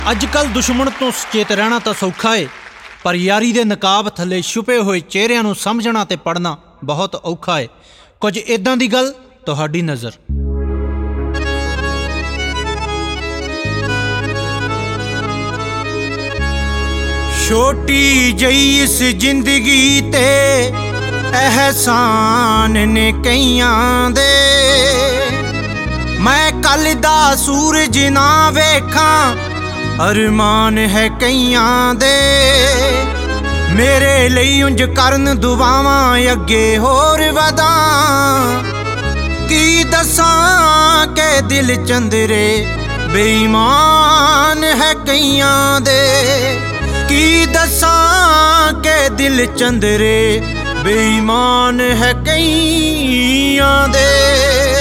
ਅੱਜ ਕੱਲ੍ਹ ਦੁਸ਼ਮਣ ਤੋਂ ਸੁਚੇਤ ਰਹਿਣਾ ਤਾਂ ਸੌਖਾ ਏ, ਪਰ ਯਾਰੀ ਦੇ ਨਕਾਬ ਥੱਲੇ ਛੁਪੇ ਹੋਏ ਚਿਹਰਿਆਂ ਨੂੰ ਸਮਝਣਾ ਤੇ ਪੜ੍ਹਨਾ ਬਹੁਤ ਔਖਾ ਏ। ਕੁਝ ਇੱਦਾਂ ਦੀ ਗੱਲ ਤੁਹਾਡੀ ਨਜ਼ਰ। ਛੋਟੀ ਜਿਹੀ ਇਸ ਜ਼ਿੰਦਗੀ ਤੇ ਅਹਿਸਾਨ ਨੇ ਕਈਆਂ ਦੇ, ਮੈਂ ਕੱਲ ਦਾ ਸੂਰਜ ਨਾ ਵੇਖਾਂ ਅਰਮਾਨ ਹੈ ਕਈਆਂ ਦੇ। ਮੇਰੇ ਲਈ ਉਂਝ ਕਰਨ ਦੁਆਵਾਂ ਅੱਗੇ ਹੋਰ ਵਧਾਂ, ਕੀ ਦੱਸਾਂ ਕਿ ਦਿਲ ਚੰਦਰੇ ਬੇਈਮਾਨ ਹੈ ਕਈਆਂ ਦੇ। ਕੀ ਦੱਸਾਂ ਕਿ ਦਿਲ ਚੰਦਰੇ ਬੇਈਮਾਨ ਹੈ ਕਈਆਂ ਦੇ।